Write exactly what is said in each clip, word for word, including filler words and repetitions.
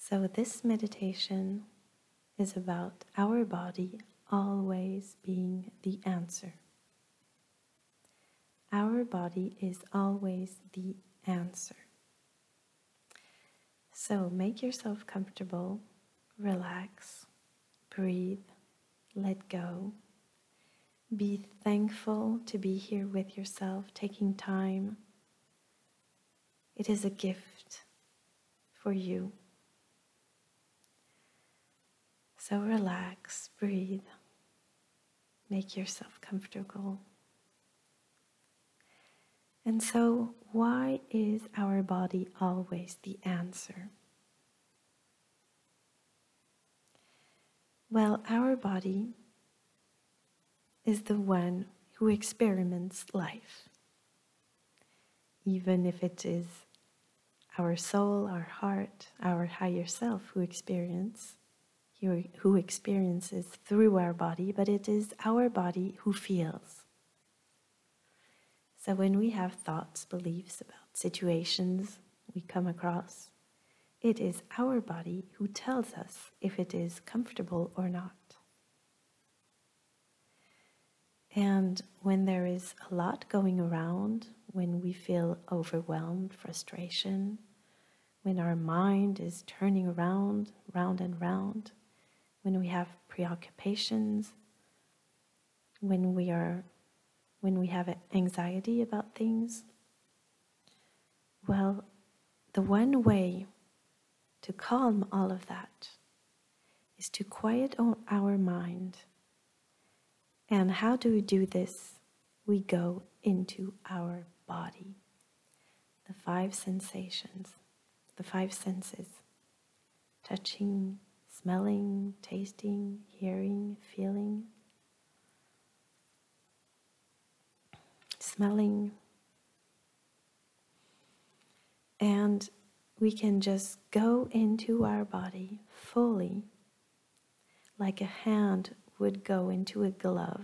So this meditation is about our body always being the answer. Our body is always the answer. So make yourself comfortable, relax, breathe, let go. Be thankful to be here with yourself, taking time. It is a gift for you. So relax, breathe, make yourself comfortable. And so, why is our body always the answer? Well, our body is the one who experiments life. Even if it is our soul, our heart, our higher self who experience, who experiences through our body, but it is our body who feels. So when we have thoughts, beliefs about situations we come across, it is our body who tells us if it is comfortable or not. And when there is a lot going around, when we feel overwhelmed, frustration, when our mind is turning around, round and round, when we have preoccupations, when we are, when we have anxiety about things, well, the one way to calm all of that is to quiet our mind. And how do we do this? We go into our body, the five sensations, the five senses, touching, smelling, tasting, hearing, feeling, smelling. And we can just go into our body fully, like a hand would go into a glove,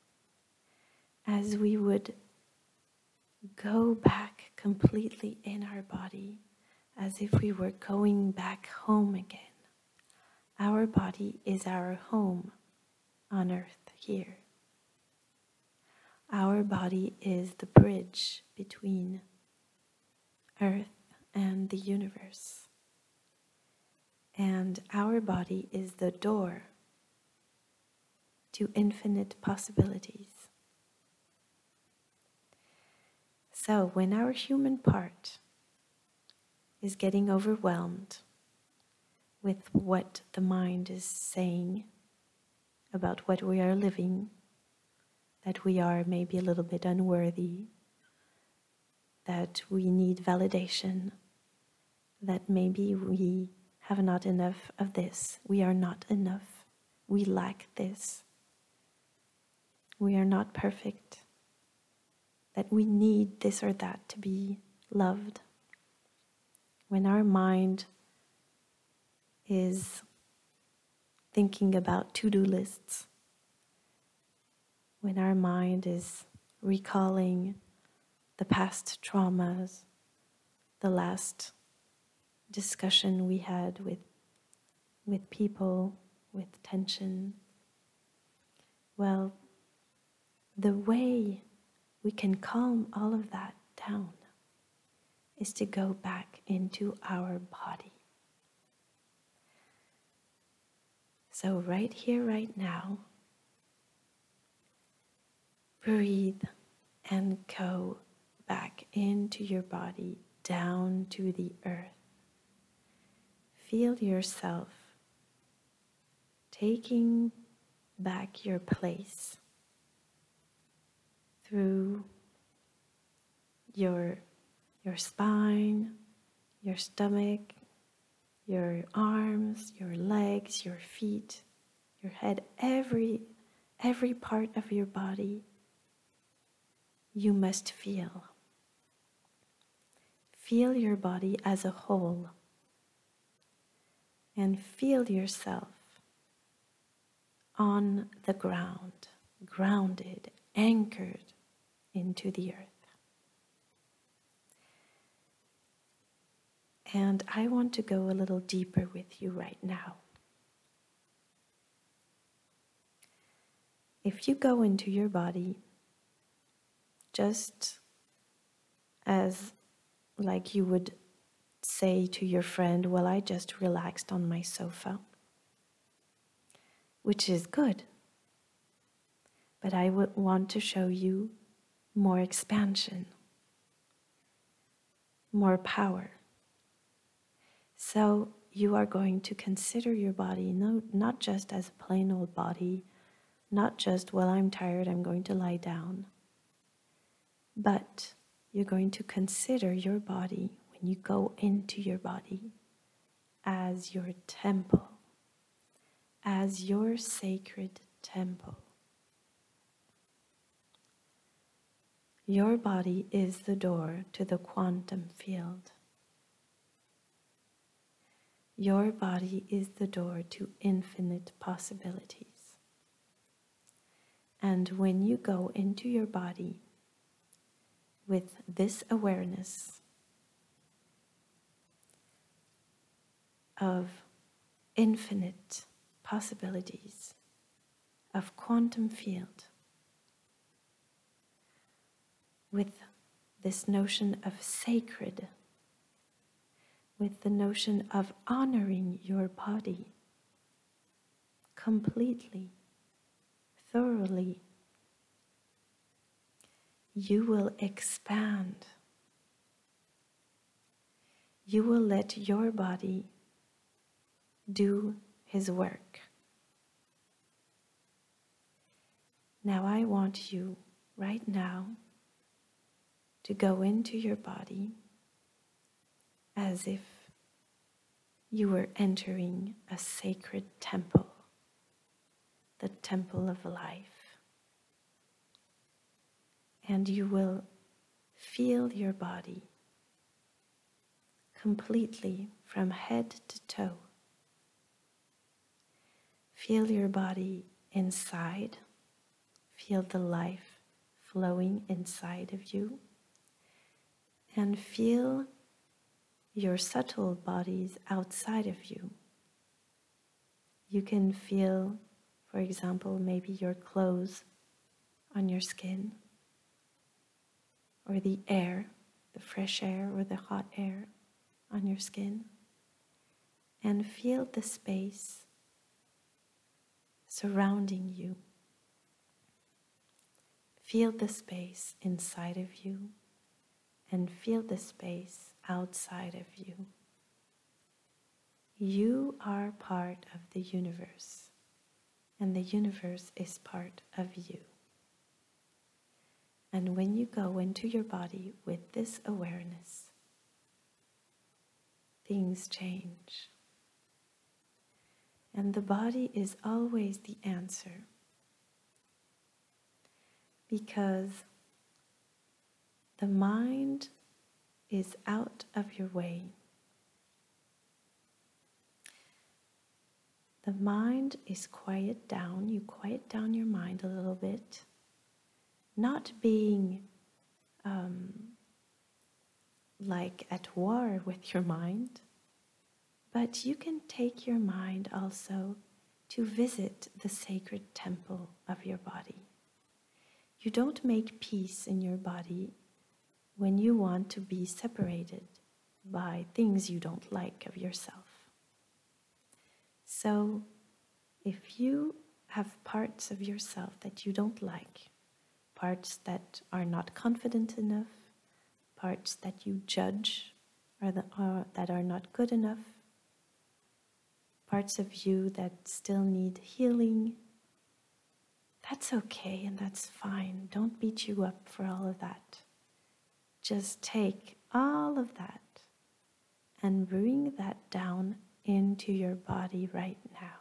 as we would go back completely in our body, as if we were going back home again. Our body is our home on earth here. Our body is the bridge between earth and the universe. And our body is the door to infinite possibilities. So when our human part is getting overwhelmed with what the mind is saying about what we are living, that we are maybe a little bit unworthy, that we need validation, that maybe we have not enough of this, we are not enough, we lack this, we are not perfect, that we need this or that to be loved. When our mind is thinking about to-do lists, when our mind is recalling the past traumas, the last discussion we had with, with people, with tension, well, the way we can calm all of that down is to go back into our body. So right here, right now, breathe and go back into your body, down to the earth. Feel yourself taking back your place through your, your spine, your stomach, your arms, your legs, your feet, your head, every, every part of your body you must feel. Feel your body as a whole and feel yourself on the ground, grounded, anchored into the earth. And I want to go a little deeper with you right now. If you go into your body just as like you would say to your friend, well, I just relaxed on my sofa, which is good. But I would want to show you more expansion, more power. So you are going to consider your body no, not just as a plain old body, not just, well, I'm tired, I'm going to lie down, but you're going to consider your body when you go into your body as your temple, as your sacred temple. Your body is the door to the quantum field. Your body is the door to infinite possibilities. And when you go into your body with this awareness of infinite possibilities, of quantum field, with this notion of sacred, with the notion of honoring your body completely, thoroughly, you will expand. You will let your body do his work. Now I want you right now to go into your body as if you were entering a sacred temple, the temple of life. And you will feel your body completely from head to toe. Feel your body inside. Feel the life flowing inside of you. And feel your subtle bodies outside of you. You can feel, for example, maybe your clothes on your skin, or the air, the fresh air or the hot air on your skin, and feel the space surrounding you. Feel the space inside of you and feel the space outside of you. You are part of the universe, and the universe is part of you. And when you go into your body with this awareness, things change. And the body is always the answer, because the mind is out of your way. The mind is quiet down. You quiet down your mind a little bit, not being um, like at war with your mind, but you can take your mind also to visit the sacred temple of your body. You don't make peace in your body when you want to be separated by things you don't like of yourself. So, if you have parts of yourself that you don't like, parts that are not confident enough, parts that you judge or that are, that are not good enough, parts of you that still need healing, that's okay and that's fine. Don't beat you up for all of that. Just take all of that and bring that down into your body right now.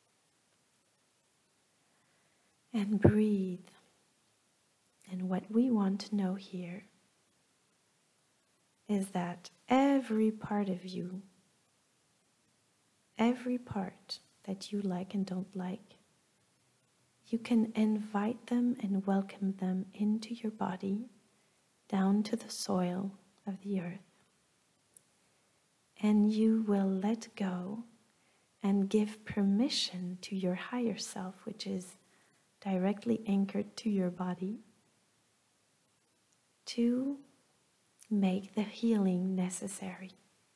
And breathe. And what we want to know here is that every part of you, every part that you like and don't like, you can invite them and welcome them into your body, down to the soil of the earth. and you will let go and give permission to your higher self, which is directly anchored to your body, to make the healing necessary.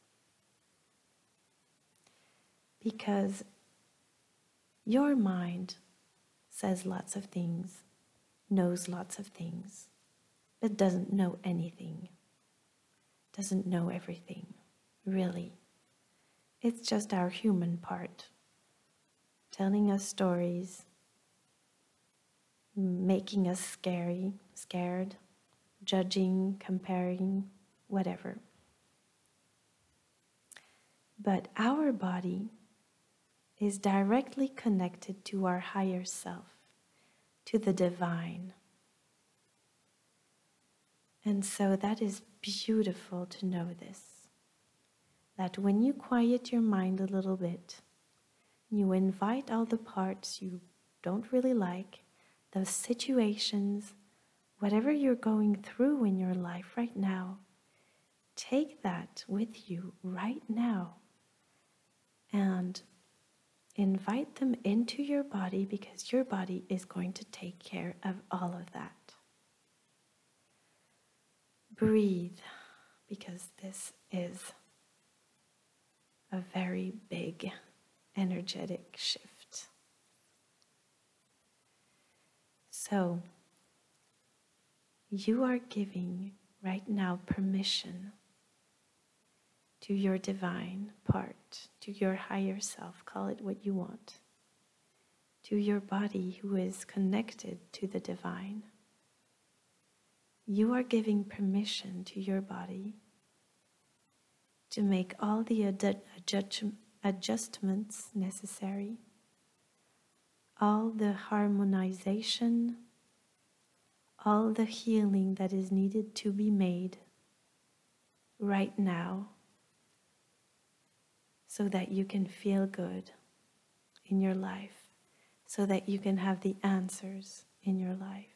Because your mind says lots of things, knows lots of things, but doesn't know anything, doesn't know everything, really. It's just our human part, telling us stories, making us scary, scared, judging, comparing, whatever. But our body is directly connected to our higher self, to the divine. And so that is beautiful to know this, that when you quiet your mind a little bit, you invite all the parts you don't really like, the situations, whatever you're going through in your life right now, take that with you right now and invite them into your body, because your body is going to take care of all of that. Breathe, because this is a very big energetic shift. So, you are giving right now permission to your divine part, to your higher self, call it what you want, to your body who is connected to the divine. You are giving permission to your body to make all the adju- adjustments necessary, all the harmonization, all the healing that is needed to be made right now, so that you can feel good in your life, so that you can have the answers in your life,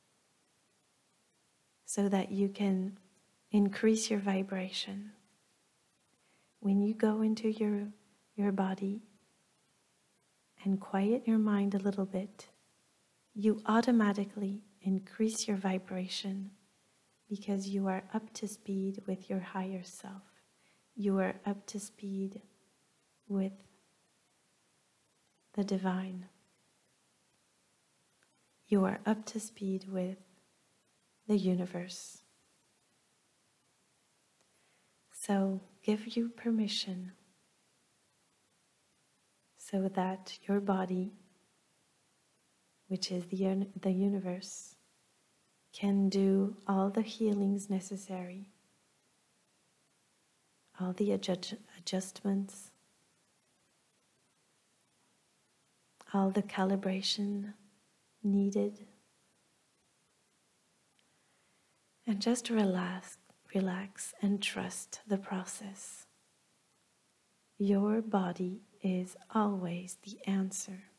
so that you can increase your vibration. When you go into your, your body and quiet your mind a little bit, you automatically increase your vibration, because you are up to speed with your higher self. You are up to speed with the divine. You are up to speed with the universe. So give you permission so that your body, which is the, un- the universe, can do all the healings necessary, all the adjust- adjustments, all the calibration needed. And just relax, relax and trust the process. Your body is always the answer.